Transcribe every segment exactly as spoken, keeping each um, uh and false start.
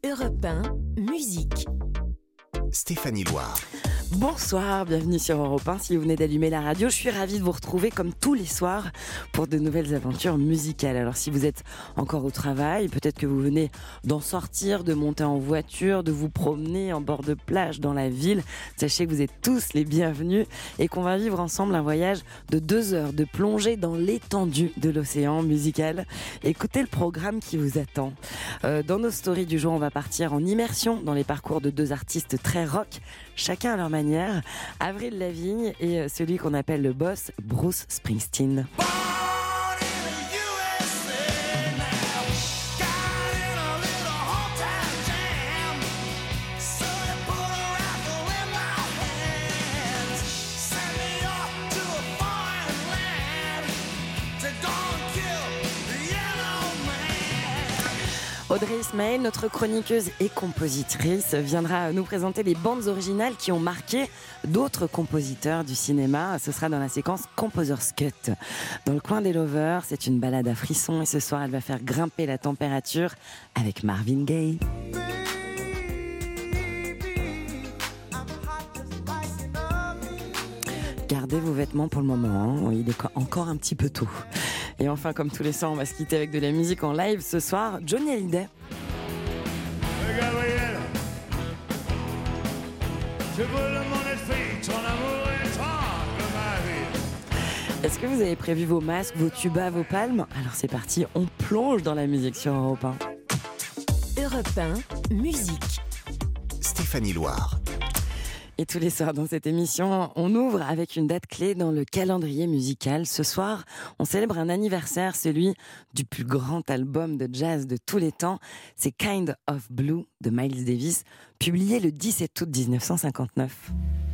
Europe un, musique. Stéphanie Loire. Bonsoir, bienvenue sur Europe un. Si vous venez d'allumer la radio, je suis ravie de vous retrouver comme tous les soirs pour de nouvelles aventures musicales. Alors si vous êtes encore au travail, peut-être que vous venez d'en sortir, de monter en voiture, de vous promener en bord de plage dans la ville, sachez que vous êtes tous les bienvenus et qu'on va vivre ensemble un voyage de deux heures de plongée dans l'étendue de l'océan musical. Écoutez le programme qui vous attend. Euh, dans nos stories du jour, on va partir en immersion dans les parcours de deux artistes très rock, chacun à leur manière. Avril Lavigne et celui qu'on appelle le boss, Bruce Springsteen. Audrey Ismaël, notre chroniqueuse et compositrice, viendra nous présenter les bandes originales qui ont marqué d'autres compositeurs du cinéma. Ce sera dans la séquence Composer's Cut. Dans le coin des lovers, c'est une balade à frissons et ce soir, elle va faire grimper la température avec Marvin Gaye. Gardez vos vêtements pour le moment, hein. Il est encore un petit peu tôt. Et enfin, comme tous les soirs, on va se quitter avec de la musique en live. Ce soir, Johnny Hallyday. Hey Gabriel, je brûle mon esprit, ton amour est comme ma vie. Est-ce que vous avez prévu vos masques, vos tubas, vos palmes ? Alors c'est parti, on plonge dans la musique sur Europe un. Europe un, musique. Stéphanie Loire. Et tous les soirs dans cette émission, on ouvre avec une date clé dans le calendrier musical. Ce soir, on célèbre un anniversaire, celui du plus grand album de jazz de tous les temps. C'est Kind of Blue de Miles Davis, publié le dix-sept août dix-neuf cent cinquante-neuf.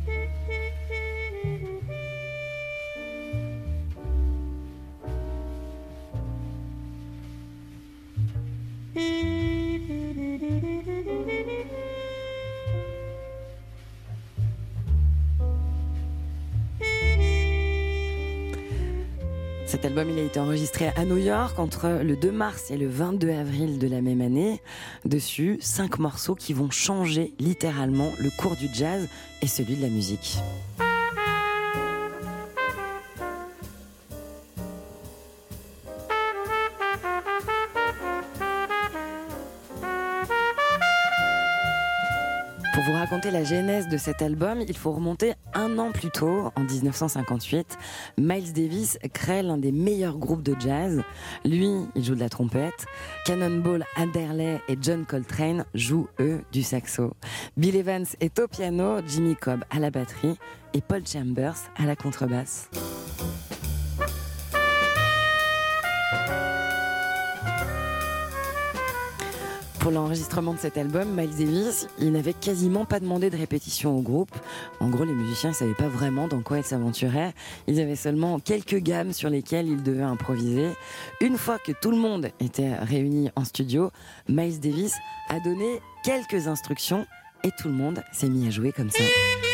Cet album, il a été enregistré à New York entre le deux mars et le vingt-deux avril de la même année. Dessus, cinq morceaux qui vont changer littéralement le cours du jazz et celui de la musique. Pour vous raconter la genèse de cet album, il faut remonter un an plus tôt, en dix-neuf cent cinquante-huit. Miles Davis crée l'un des meilleurs groupes de jazz. Lui, il joue de la trompette. Cannonball Adderley et John Coltrane jouent, eux, du saxo. Bill Evans est au piano, Jimmy Cobb à la batterie et Paul Chambers à la contrebasse. Pour l'enregistrement de cet album, Miles Davis, il n'avait quasiment pas demandé de répétition au groupe. En gros, les musiciens ne savaient pas vraiment dans quoi ils s'aventuraient. Ils avaient seulement quelques gammes sur lesquelles ils devaient improviser. Une fois que tout le monde était réuni en studio, Miles Davis a donné quelques instructions et tout le monde s'est mis à jouer comme ça.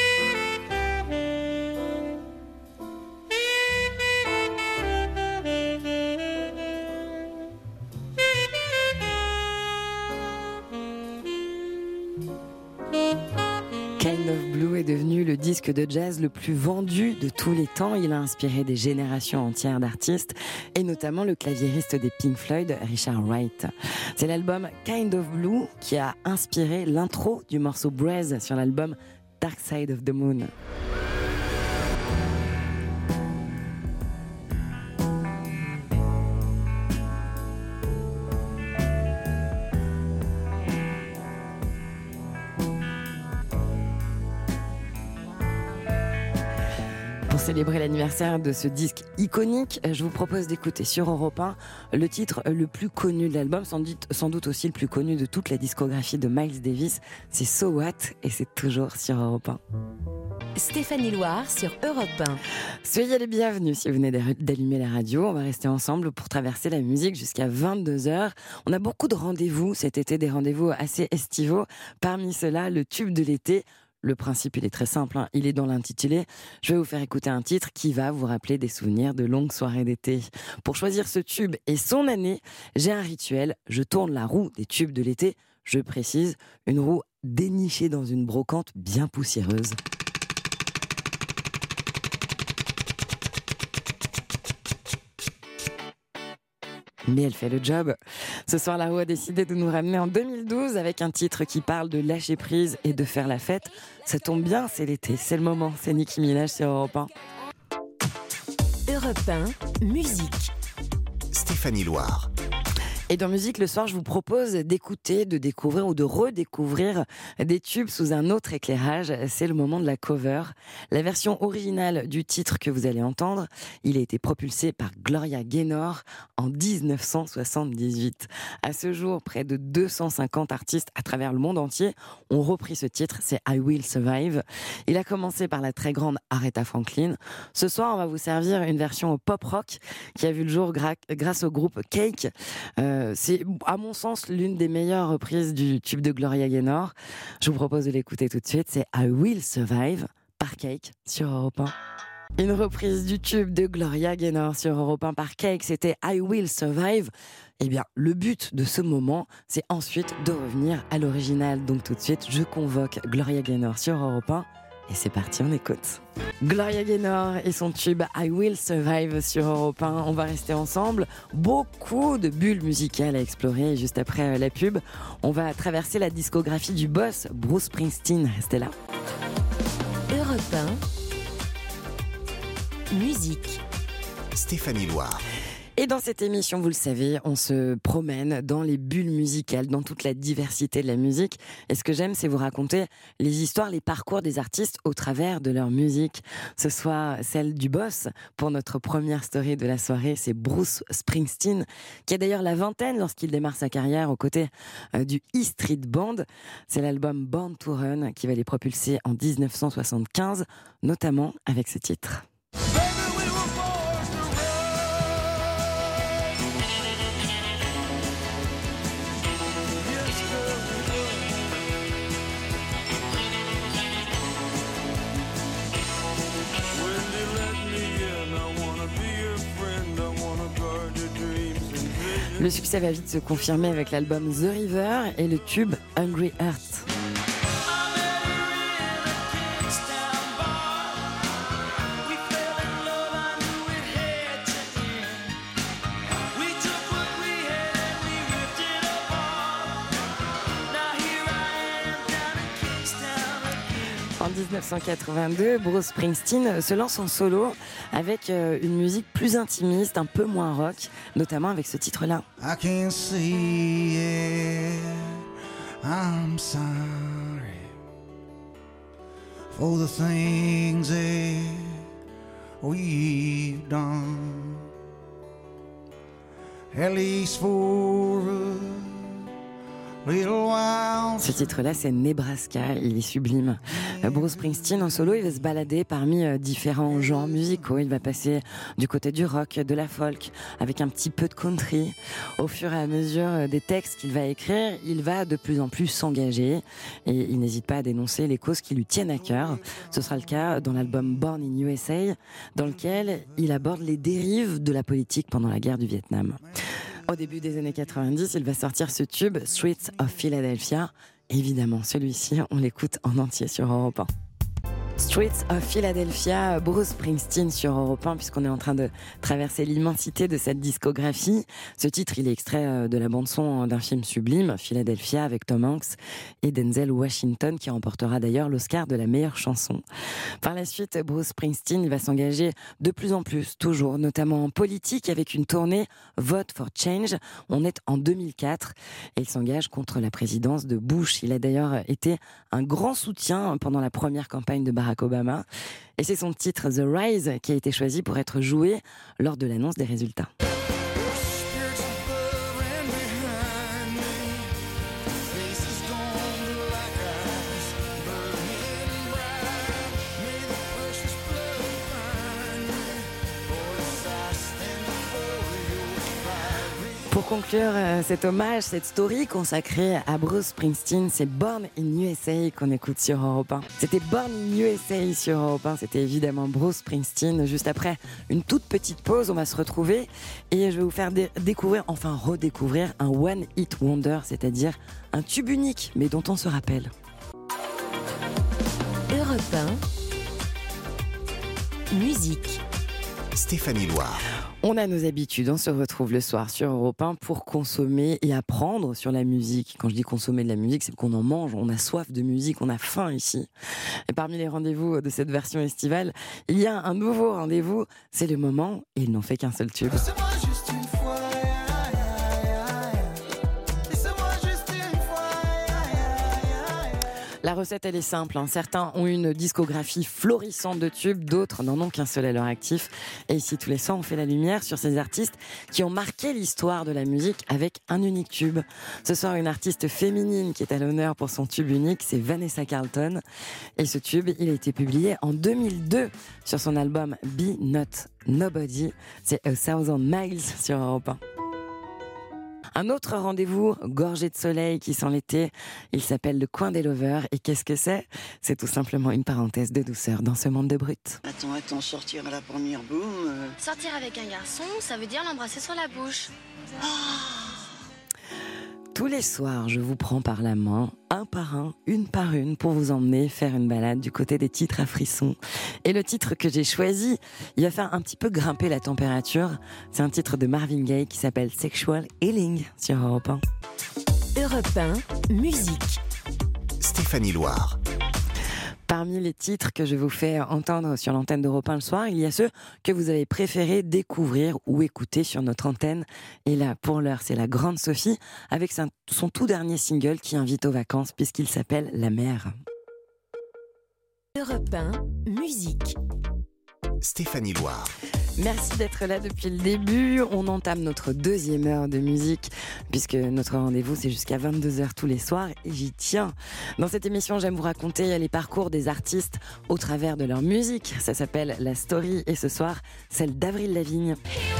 Kind of Blue est devenu le disque de jazz le plus vendu de tous les temps. Il a inspiré des générations entières d'artistes et notamment le claviériste des Pink Floyd, Richard Wright. C'est l'album Kind of Blue qui a inspiré l'intro du morceau Braze sur l'album Dark Side of the Moon. Pour célébrer l'anniversaire de ce disque iconique, je vous propose d'écouter sur Europe un le titre le plus connu de l'album, sans doute, sans doute aussi le plus connu de toute la discographie de Miles Davis. C'est So What et c'est toujours sur Europe un. Stéphanie Loire sur Europe un. Soyez les bienvenus si vous venez d'allumer la radio. On va rester ensemble pour traverser la musique jusqu'à vingt-deux heures. On a beaucoup de rendez-vous cet été, des rendez-vous assez estivaux. Parmi ceux-là, le tube de l'été, Le principe, il est très simple, hein. Il est dans l'intitulé. Je vais vous faire écouter un titre qui va vous rappeler des souvenirs de longues soirées d'été. Pour choisir ce tube et son année, j'ai un rituel. Je tourne la roue des tubes de l'été. Je précise, une roue dénichée dans une brocante bien poussiéreuse. Mais elle fait le job. Ce soir, la roue a décidé de nous ramener en deux mille douze avec un titre qui parle de lâcher prise et de faire la fête. Ça tombe bien, c'est l'été, c'est le moment. C'est Nicki Minaj sur Europe un. Europe un, musique. Stéphanie Loire. Et dans Musique, le soir, je vous propose d'écouter, de découvrir ou de redécouvrir des tubes sous un autre éclairage. C'est le moment de la cover. La version originale du titre que vous allez entendre, il a été propulsé par Gloria Gaynor en dix-neuf cent soixante-dix-huit. À ce jour, près de deux cent cinquante artistes à travers le monde entier ont repris ce titre, c'est I Will Survive. Il a commencé par la très grande Aretha Franklin. Ce soir, on va vous servir une version pop-rock qui a vu le jour gra- grâce au groupe Cake. Euh, C'est, à mon sens, l'une des meilleures reprises du tube de Gloria Gaynor. Je vous propose de l'écouter tout de suite. C'est I Will Survive par Cake sur Europe un. Une reprise du tube de Gloria Gaynor sur Europe un par Cake, c'était I Will Survive. Eh bien, le but de ce moment, c'est ensuite de revenir à l'original. Donc tout de suite, je convoque Gloria Gaynor sur Europe un. Et c'est parti, on écoute. Gloria Gaynor et son tube I Will Survive sur Europe un. On va rester ensemble. Beaucoup de bulles musicales à explorer. Et juste après la pub, on va traverser la discographie du boss Bruce Springsteen. Restez là. Europe un, musique. Stéphanie Loire. Et dans cette émission, vous le savez, on se promène dans les bulles musicales, dans toute la diversité de la musique. Et ce que j'aime, c'est vous raconter les histoires, les parcours des artistes au travers de leur musique. Ce soir, celle du boss, pour notre première story de la soirée, c'est Bruce Springsteen, qui a d'ailleurs la vingtaine lorsqu'il démarre sa carrière aux côtés euh, du E Street Band. C'est l'album Born to Run qui va les propulser en dix-neuf cent soixante-quinze, notamment avec ce titre. Le succès va vite se confirmer avec l'album The River et le tube Hungry Heart. En dix-neuf cent quatre-vingt-deux, Bruce Springsteen se lance en solo avec une musique plus intimiste, un peu moins rock, notamment avec ce titre-là. I can't see it, I'm sorry for the things that we've done, at least for a little while. Ce titre-là, c'est Nebraska, il est sublime. Bruce Springsteen, en solo, il va se balader parmi différents genres musicaux. Il va passer du côté du rock, de la folk, avec un petit peu de country. Au fur et à mesure des textes qu'il va écrire, il va de plus en plus s'engager et il n'hésite pas à dénoncer les causes qui lui tiennent à cœur. Ce sera le cas dans l'album Born in U S A, dans lequel il aborde les dérives de la politique pendant la guerre du Vietnam. Au début des années quatre-vingt-dix, il va sortir ce tube, Streets of Philadelphia. Évidemment, celui-ci, on l'écoute en entier sur Europe un. Streets of Philadelphia, Bruce Springsteen sur Europe un, puisqu'on est en train de traverser l'immensité de cette discographie. Ce titre, il est extrait de la bande-son d'un film sublime, Philadelphia, avec Tom Hanks et Denzel Washington, qui remportera d'ailleurs l'Oscar de la meilleure chanson. Par la suite, Bruce Springsteen il va s'engager de plus en plus, toujours, notamment en politique, avec une tournée Vote for Change. On est en deux mille quatre et il s'engage contre la présidence de Bush. Il a d'ailleurs été un grand soutien pendant la première campagne de Barack Obama. Et c'est son titre The Rise qui a été choisi pour être joué lors de l'annonce des résultats. conclure euh, cet hommage, cette story consacrée à Bruce Springsteen, c'est Born in U S A qu'on écoute sur Europe un. C'était Born in U S A sur Europe un, c'était évidemment Bruce Springsteen. Juste après une toute petite pause, on va se retrouver et je vais vous faire dé- découvrir, enfin redécouvrir un One Hit Wonder, c'est-à-dire un tube unique, mais dont on se rappelle. Europe un, musique. Stéphanie Loire. On a nos habitudes, on se retrouve le soir sur Europe un pour consommer et apprendre sur la musique. Quand je dis consommer de la musique, c'est qu'on en mange, on a soif de musique, on a faim ici. Et parmi les rendez-vous de cette version estivale, il y a un nouveau rendez-vous, c'est le moment, et il n'en fait qu'un seul tube. Laissez-moi juste une fois, yeah, yeah, yeah, yeah. Laissez-moi juste une fois, yeah, yeah, yeah, yeah. La recette, elle est simple, hein. Certains ont une discographie florissante de tubes, d'autres n'en ont qu'un seul à leur actif. Et ici, tous les soirs, on fait la lumière sur ces artistes qui ont marqué l'histoire de la musique avec un unique tube. Ce soir, une artiste féminine qui est à l'honneur pour son tube unique, c'est Vanessa Carlton. Et ce tube, il a été publié en deux mille deux sur son album Be Not Nobody. C'est A Thousand Miles sur Europe un. Un autre rendez-vous, gorgé de soleil qui sent l'été, il s'appelle le coin des lovers. Et qu'est-ce que c'est ? C'est tout simplement une parenthèse de douceur dans ce monde de brut. Attends, attends, sortir à la première boum. euh, Sortir avec un garçon, ça veut dire l'embrasser sur la bouche. Tous les soirs, je vous prends par la main, un par un, une par une, pour vous emmener faire une balade du côté des titres à frissons. Et le titre que j'ai choisi, il va faire un petit peu grimper la température. C'est un titre de Marvin Gaye qui s'appelle Sexual Healing sur Europe un. Europe un, musique. Stéphanie Loire. Parmi les titres que je vous fais entendre sur l'antenne d'Europe un le soir, il y a ceux que vous avez préféré découvrir ou écouter sur notre antenne. Et là, pour l'heure, c'est la grande Sophie avec son tout dernier single qui invite aux vacances puisqu'il s'appelle La Mer. Europe un, musique. Stéphanie Loire. Merci d'être là depuis le début. On entame notre deuxième heure de musique puisque notre rendez-vous c'est jusqu'à vingt-deux heures tous les soirs et j'y tiens. Dans cette émission, j'aime vous raconter les parcours des artistes au travers de leur musique. Ça s'appelle La Story et ce soir, celle d'Avril Lavigne.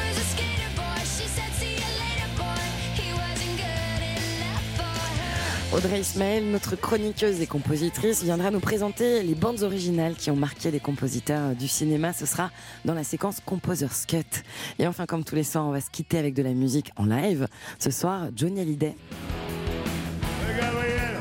Audrey Ismaël, notre chroniqueuse et compositrice, viendra nous présenter les bandes originales qui ont marqué les compositeurs du cinéma. Ce sera dans la séquence Composer's Cut. Et enfin, comme tous les soirs, on va se quitter avec de la musique en live. Ce soir, Johnny Hallyday. Gabriel,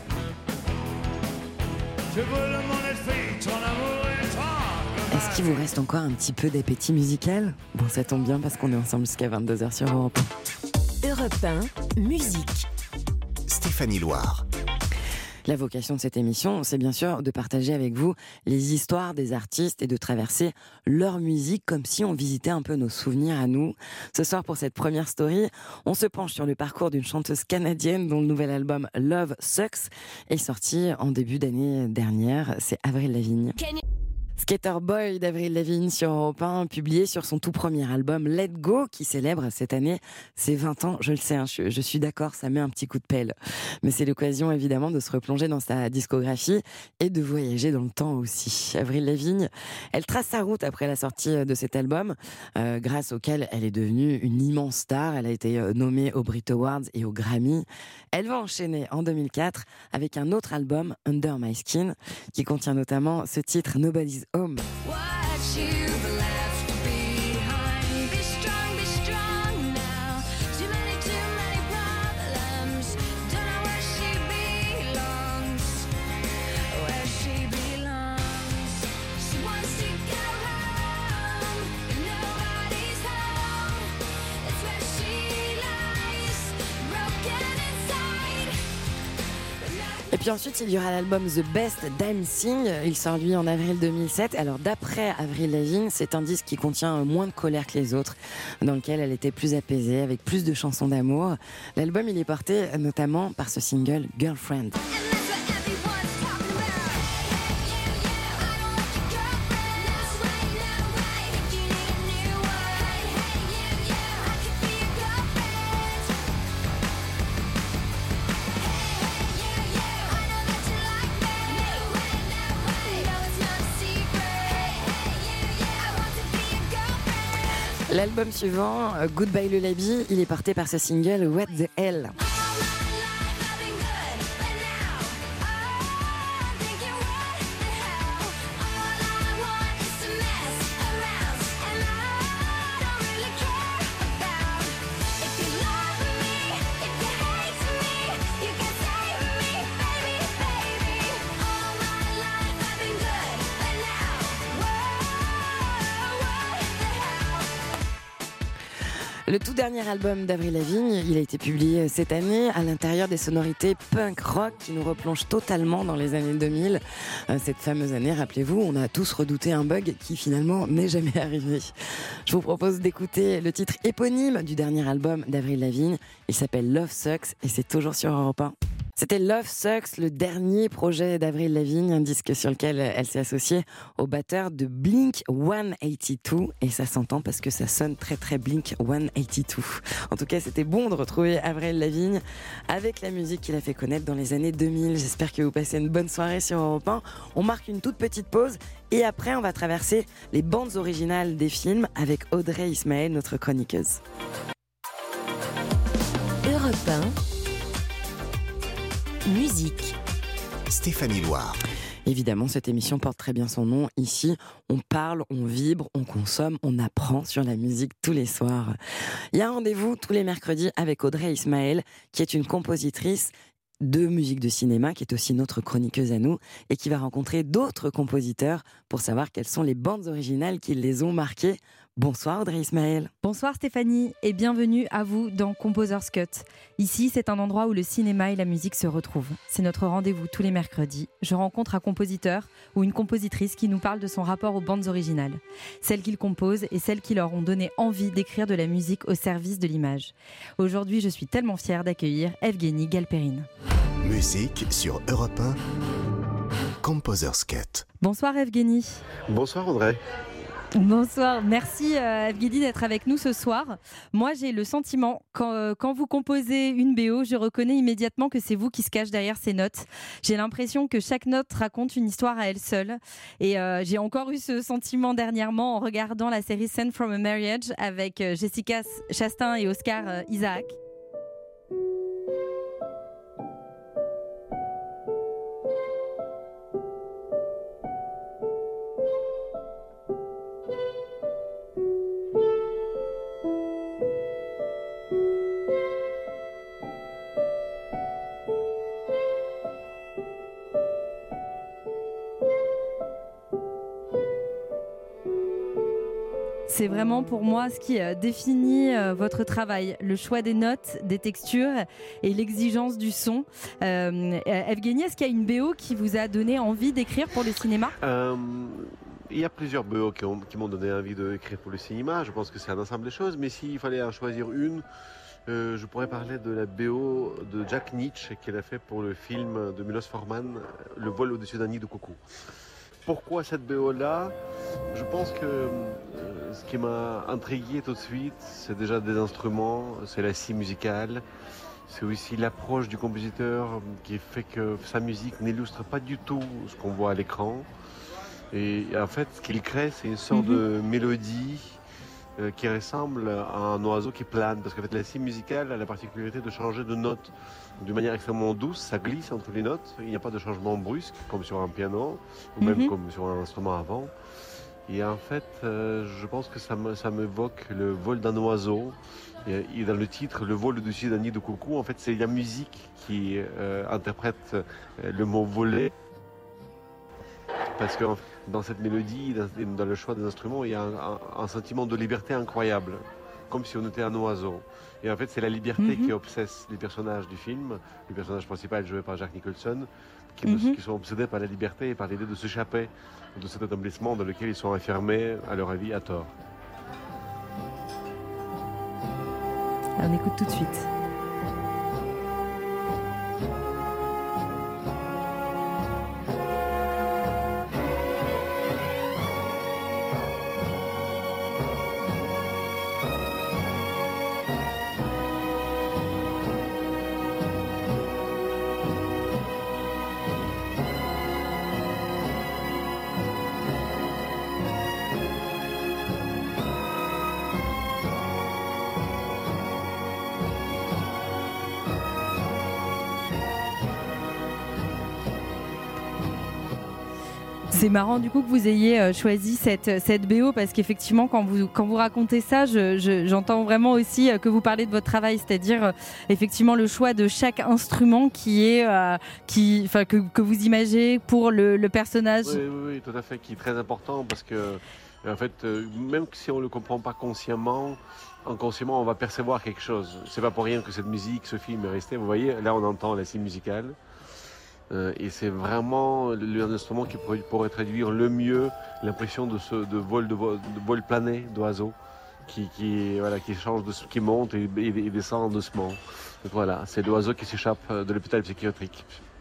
je brûle mon esprit, ton amour est étrange. Est-ce qu'il vous reste encore un petit peu d'appétit musical ? Bon, ça tombe bien parce qu'on est ensemble jusqu'à vingt-deux heures sur Europe un. Europe un, musique. Stéphanie Loire. La vocation de cette émission, c'est bien sûr de partager avec vous les histoires des artistes et de traverser leur musique comme si on visitait un peu nos souvenirs à nous. Ce soir, pour cette première story, on se penche sur le parcours d'une chanteuse canadienne dont le nouvel album Love Sucks est sorti en début d'année dernière. C'est Avril Lavigne. Skater Boy d'Avril Lavigne sur Europe un, publié sur son tout premier album Let Go, qui célèbre cette année ses vingt ans. Je le sais, hein, je, je suis d'accord, ça met un petit coup de pelle. Mais c'est l'occasion évidemment de se replonger dans sa discographie et de voyager dans le temps aussi. Avril Lavigne, elle trace sa route après la sortie de cet album, euh, grâce auquel elle est devenue une immense star. Elle a été nommée aux Brit Awards et aux Grammy. Elle va enchaîner en deux mille quatre avec un autre album, Under My Skin, qui contient notamment ce titre Nobody's Home. Et puis ensuite, il y aura l'album The Best Dancing. Il sort lui en avril deux mille sept. Alors d'après Avril Lavigne, c'est un disque qui contient moins de colère que les autres, dans lequel elle était plus apaisée, avec plus de chansons d'amour. L'album, il est porté notamment par ce single Girlfriend. L'album suivant, Goodbye Lullaby, il est porté par ce single What the Hell. Le tout dernier album d'Avril Lavigne, il a été publié cette année à l'intérieur des sonorités punk rock qui nous replongent totalement dans les années deux mille. Cette fameuse année, rappelez-vous, on a tous redouté un bug qui finalement n'est jamais arrivé. Je vous propose d'écouter le titre éponyme du dernier album d'Avril Lavigne. Il s'appelle Love Sucks et c'est toujours sur Europe un. C'était Love Sucks, le dernier projet d'Avril Lavigne, un disque sur lequel elle s'est associée au batteur de Blink one eighty-two. Et ça s'entend parce que ça sonne très très Blink one eighty-two. En tout cas, c'était bon de retrouver Avril Lavigne avec la musique qu'il a fait connaître dans les années deux mille. J'espère que vous passez une bonne soirée sur Europe un. On marque une toute petite pause et après, on va traverser les bandes originales des films avec Audrey Ismaël, notre chroniqueuse. Europe un. Musique. Stéphanie Loire. Évidemment, cette émission porte très bien son nom. Ici, on parle, on vibre, on consomme, on apprend sur la musique tous les soirs. Il y a un rendez-vous tous les mercredis avec Audrey Ismaël, qui est une compositrice de musique de cinéma, qui est aussi notre chroniqueuse à nous, et qui va rencontrer d'autres compositeurs pour savoir quelles sont les bandes originales qui les ont marquées. Bonsoir Audrey Ismaël. Bonsoir Stéphanie et bienvenue à vous dans Composer's Cut. Ici, c'est un endroit où le cinéma et la musique se retrouvent. C'est notre rendez-vous tous les mercredis. Je rencontre un compositeur ou une compositrice qui nous parle de son rapport aux bandes originales, celles qu'il compose et celles qui leur ont donné envie d'écrire de la musique au service de l'image. Aujourd'hui, je suis tellement fière d'accueillir Evgueni Galperine. Musique sur Europe un. Composer's Cut. Bonsoir Evgueni. Bonsoir Audrey. Bonsoir, merci euh, Evgueni d'être avec nous ce soir. Moi j'ai le sentiment, quand, euh, quand vous composez une B O, je reconnais immédiatement que c'est vous qui se cache derrière ces notes. J'ai l'impression que chaque note raconte une histoire à elle seule. Et euh, j'ai encore eu ce sentiment dernièrement en regardant la série Sent from a Marriage avec euh, Jessica Chastain et Oscar euh, Isaac. C'est vraiment pour moi ce qui définit votre travail, le choix des notes, des textures et l'exigence du son. Euh, Evgueni, est-ce qu'il y a une B O qui vous a donné envie d'écrire pour le cinéma ? euh, Il y a plusieurs B O qui, ont, qui m'ont donné envie d'écrire pour le cinéma. Je pense que c'est un ensemble de choses, mais s'il fallait en choisir une, euh, je pourrais parler de la B O de Jack Nitzsche qu'elle a fait pour le film de Milos Forman, Le vol au-dessus d'un nid de coucou. Pourquoi cette B O-là ? Je pense que euh, ce qui m'a intrigué tout de suite, c'est déjà des instruments, c'est la scie musicale, c'est aussi l'approche du compositeur qui fait que sa musique n'illustre pas du tout ce qu'on voit à l'écran. Et en fait, ce qu'il crée, c'est une sorte mm-hmm. de mélodie euh, qui ressemble à un oiseau qui plane. Parce qu'en fait, la scie musicale a la particularité de changer de note d'une manière extrêmement douce, ça glisse entre les notes, il n'y a pas de changement brusque comme sur un piano ou même mm-hmm. comme sur un instrument avant. Et en fait, euh, je pense que ça, me, ça m'évoque le vol d'un oiseau. Et, et dans le titre, Le vol au-dessus d'un nid de coucou, en fait, c'est la musique qui euh, interprète euh, le mot voler. Parce que dans cette mélodie, dans, dans le choix des instruments, il y a un, un, un sentiment de liberté incroyable, comme si on était un oiseau. Et en fait, c'est la liberté mm-hmm. qui obsesse les personnages du film, le personnage principal joué par Jack Nicholson, qui, mm-hmm. qui sont obsédés par la liberté et par l'idée de s'échapper de cet établissement dans lequel ils sont enfermés, à leur avis, à tort. On écoute tout de suite. C'est marrant du coup que vous ayez euh, choisi cette, cette B O parce qu'effectivement quand vous, quand vous racontez ça, je, je, j'entends vraiment aussi euh, que vous parlez de votre travail, c'est-à-dire euh, effectivement le choix de chaque instrument qui est, euh, qui, enfin, que, que vous imaginez pour le, le personnage. Oui, oui, oui, tout à fait, qui est très important parce que en fait, euh, même si on ne le comprend pas consciemment, inconsciemment on va percevoir quelque chose. C'est pas pour rien que cette musique, ce film est resté. Vous voyez, là on entend la cible musicale. Euh, et c'est vraiment l'instrument qui pourrait, pourrait traduire le mieux l'impression de ce de vol de vol, de vol plané d'oiseaux qui, qui voilà qui change de qui monte et, et, et descend doucement. Donc voilà, c'est l'oiseau qui s'échappe de l'hôpital psychiatrique.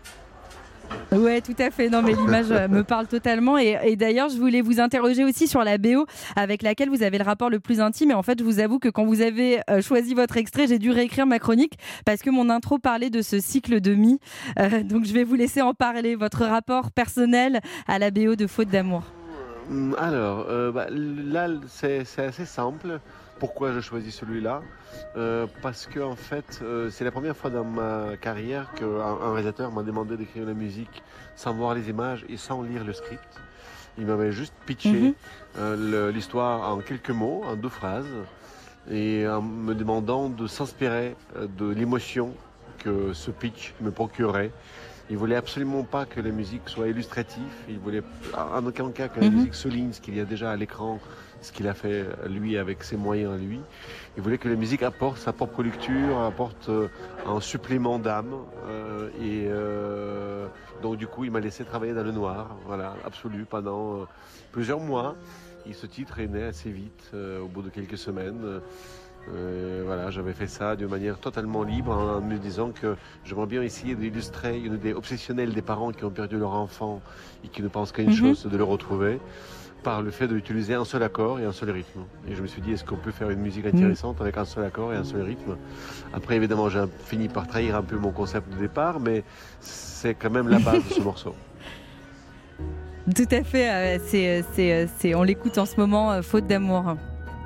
Ouais, tout à fait. Non, mais l'image me parle totalement. Et, et d'ailleurs, je voulais vous interroger aussi sur la B O avec laquelle vous avez le rapport le plus intime. Et en fait, je vous avoue que quand vous avez euh, choisi votre extrait, j'ai dû réécrire ma chronique parce que mon intro parlait de ce cycle de mi. Euh, donc, je vais vous laisser en parler. Votre rapport personnel à la B O de Faute d'amour. Alors, euh, bah, là, c'est, c'est assez simple. Pourquoi je choisis celui-là euh, Parce que en fait, euh, c'est la première fois dans ma carrière qu'un un réalisateur m'a demandé d'écrire la musique sans voir les images et sans lire le script. Il m'avait juste pitché mm-hmm. euh, le, l'histoire en quelques mots, en deux phrases, et en me demandant de s'inspirer de l'émotion que ce pitch me procurait. Il voulait absolument pas que la musique soit illustrative. Il voulait en aucun cas que la mm-hmm. musique souligne ce qu'il y a déjà à l'écran, ce qu'il a fait lui avec ses moyens à lui. Il voulait que la musique apporte sa propre lecture, apporte euh, un supplément d'âme. Euh, et euh, donc du coup, il m'a laissé travailler dans le noir, voilà, absolu, pendant euh, plusieurs mois. Et ce titre est né assez vite, euh, au bout de quelques semaines. Euh, voilà, j'avais fait ça d'une manière totalement libre en me disant que j'aimerais bien essayer d'illustrer une idée obsessionnelle des parents qui ont perdu leur enfant et qui ne pensent qu'à une mm-hmm. chose, c'est de le retrouver, par le fait d'utiliser un seul accord et un seul rythme. Et je me suis dit, est-ce qu'on peut faire une musique intéressante avec un seul accord et un seul rythme ? Après, évidemment, j'ai fini par trahir un peu mon concept de départ, mais c'est quand même la base de ce morceau. Tout à fait, euh, c'est, c'est, c'est, on l'écoute en ce moment, euh, Faute d'amour.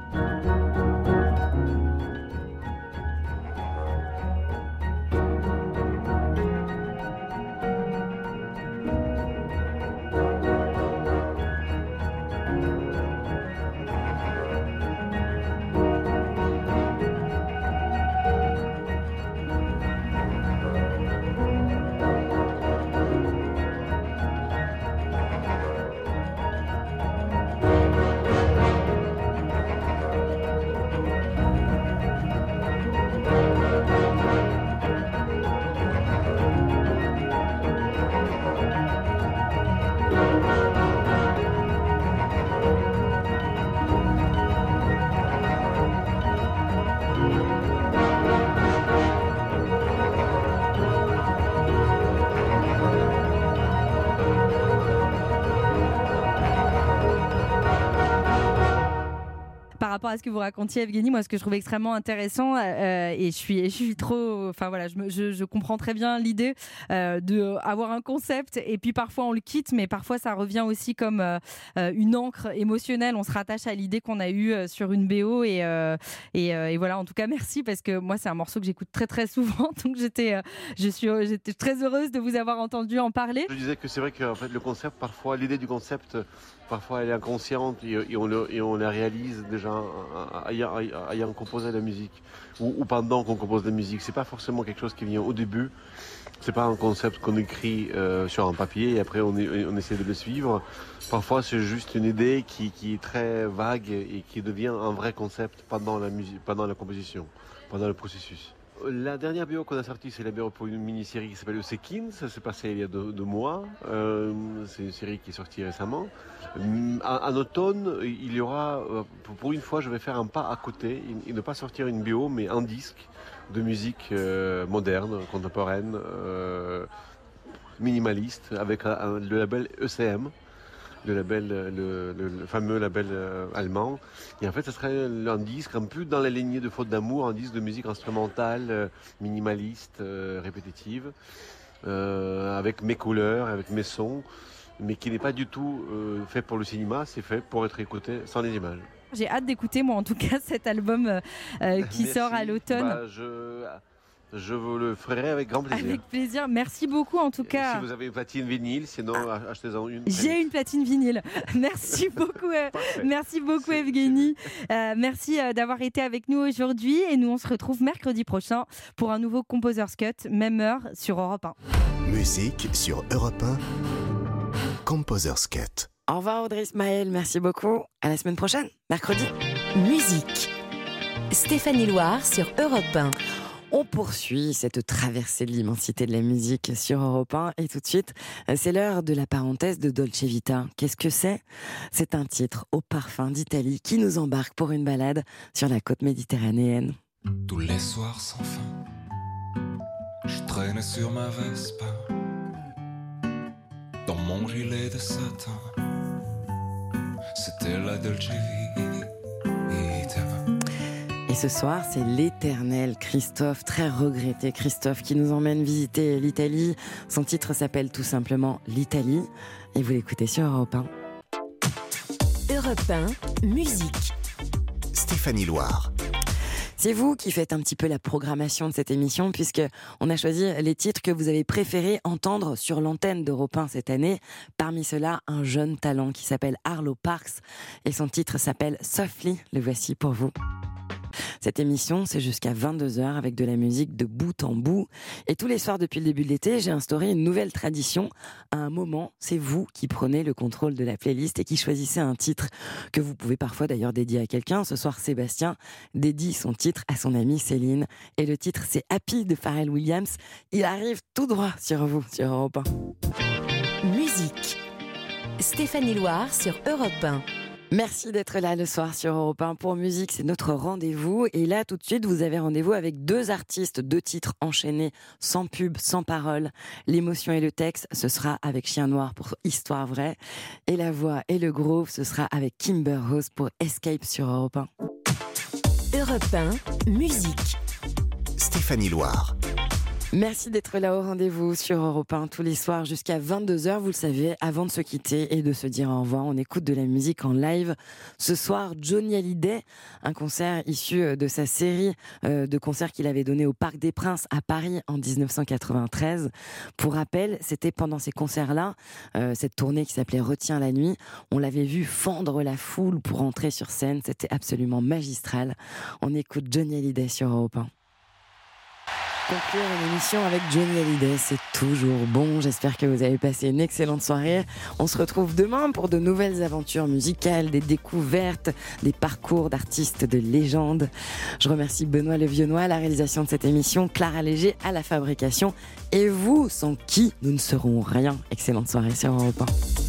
Par rapport à ce que vous racontiez, Evgueni, moi, ce que je trouve extrêmement intéressant, euh, et je suis, je suis trop, enfin voilà, je, me, je, je comprends très bien l'idée euh, d'avoir un concept, et puis parfois on le quitte, mais parfois ça revient aussi comme euh, une encre émotionnelle. On se rattache à l'idée qu'on a eue euh, sur une B O, et, euh, et, euh, et voilà. En tout cas, merci, parce que moi, c'est un morceau que j'écoute très très souvent, donc j'étais, euh, je suis, j'étais très heureuse de vous avoir entendu en parler. Je disais que c'est vrai que en fait, le concept, parfois, l'idée du concept, parfois, elle est inconsciente et, et, on, le, et on la réalise déjà ayant, ayant composé la musique ou, ou pendant qu'on compose la musique. C'est pas forcément quelque chose qui vient au début. C'est pas un concept qu'on écrit euh, sur un papier et après on, est, on essaie de le suivre. Parfois, c'est juste une idée qui, qui est très vague et qui devient un vrai concept pendant la musique, pendant la composition, pendant le processus. La dernière B O qu'on a sortie, c'est la B O pour une mini-série qui s'appelle Osekin. Ça s'est passé il y a deux, deux mois. Euh, c'est une série qui est sortie récemment. En, en automne, il y aura, pour une fois, je vais faire un pas à côté et ne pas sortir une B O, mais un disque de musique euh, moderne, contemporaine, euh, minimaliste, avec un, un, le label E C M. Le label, le, le, le fameux label euh, allemand. Et en fait, ce serait un disque un peu dans la lignée de Faute d'amour, un disque de musique instrumentale, euh, minimaliste, euh, répétitive, euh, avec mes couleurs, avec mes sons, mais qui n'est pas du tout euh, fait pour le cinéma, c'est fait pour être écouté sans les images. J'ai hâte d'écouter, moi en tout cas, cet album euh, qui Merci. sort à l'automne. Bah, je... Je vous le ferai avec grand plaisir. Avec plaisir. Merci beaucoup en tout Et cas. si vous avez une platine vinyle, sinon achetez-en une. J'ai une platine vinyle. Merci beaucoup. euh, merci beaucoup Evgeny. Euh, merci euh, d'avoir été avec nous aujourd'hui et nous on se retrouve mercredi prochain pour un nouveau Composer's Cut, même heure sur Europe un. Musique sur Europe un. Composer's Cut. Au revoir Audrey Ismaël, merci beaucoup. À la semaine prochaine, mercredi. Musique. Stéphanie Loire sur Europe un. On poursuit cette traversée de l'immensité de la musique sur Europe un et tout de suite, c'est l'heure de la parenthèse de Dolce Vita. Qu'est-ce que c'est ? C'est un titre au parfum d'Italie qui nous embarque pour une balade sur la côte méditerranéenne. Tous les soirs sans fin, je traînais sur ma Vespa, dans mon gilet de satin. C'était la Dolce Vita. Et ce soir, c'est l'éternel Christophe, très regretté Christophe, qui nous emmène visiter l'Italie. Son titre s'appelle tout simplement l'Italie. Et vous l'écoutez sur Europe un. Europe un, musique. Stéphanie Loire. C'est vous qui faites un petit peu la programmation de cette émission, puisque on a choisi les titres que vous avez préféré entendre sur l'antenne d'Europe un cette année. Parmi ceux-là, un jeune talent qui s'appelle Arlo Parks, et son titre s'appelle Softly. Le voici pour vous. Cette émission, c'est jusqu'à vingt-deux heures avec de la musique de bout en bout. Et tous les soirs depuis le début de l'été, j'ai instauré une nouvelle tradition. À un moment, c'est vous qui prenez le contrôle de la playlist et qui choisissez un titre que vous pouvez parfois d'ailleurs dédier à quelqu'un. Ce soir, Sébastien dédie son titre à son amie Céline. Et le titre, c'est Happy de Pharrell Williams. Il arrive tout droit sur vous, sur Europe un. Musique. Stéphanie Loire sur Europe un. Merci d'être là le soir sur Europe un pour musique, c'est notre rendez-vous. Et là, tout de suite, vous avez rendez-vous avec deux artistes, deux titres enchaînés, sans pub, sans parole. L'émotion et le texte, ce sera avec Chien Noir pour Histoire Vraie. Et la voix et le groove, ce sera avec Kimber Rose pour Escape sur Europe un. Europe un, musique. Stéphanie Loire. Merci d'être là au rendez-vous sur Europe un tous les soirs jusqu'à vingt-deux heures, vous le savez, avant de se quitter et de se dire au revoir, on écoute de la musique en live. Ce soir, Johnny Hallyday, un concert issu de sa série de concerts qu'il avait donné au Parc des Princes à Paris en dix-neuf cent quatre-vingt-treize. Pour rappel, c'était pendant ces concerts-là, euh, cette tournée qui s'appelait Retiens la nuit, on l'avait vu fendre la foule pour entrer sur scène, c'était absolument magistral. On écoute Johnny Hallyday sur Europe un. Conclure une émission avec Johnny Hallyday, c'est toujours bon. J'espère que vous avez passé une excellente soirée. On se retrouve demain pour de nouvelles aventures musicales, des découvertes, des parcours d'artistes de légende. Je remercie Benoît Levionnois à la réalisation de cette émission, Clara Léger à la fabrication et vous, sans qui nous ne serons rien. Excellente soirée sur Europe un.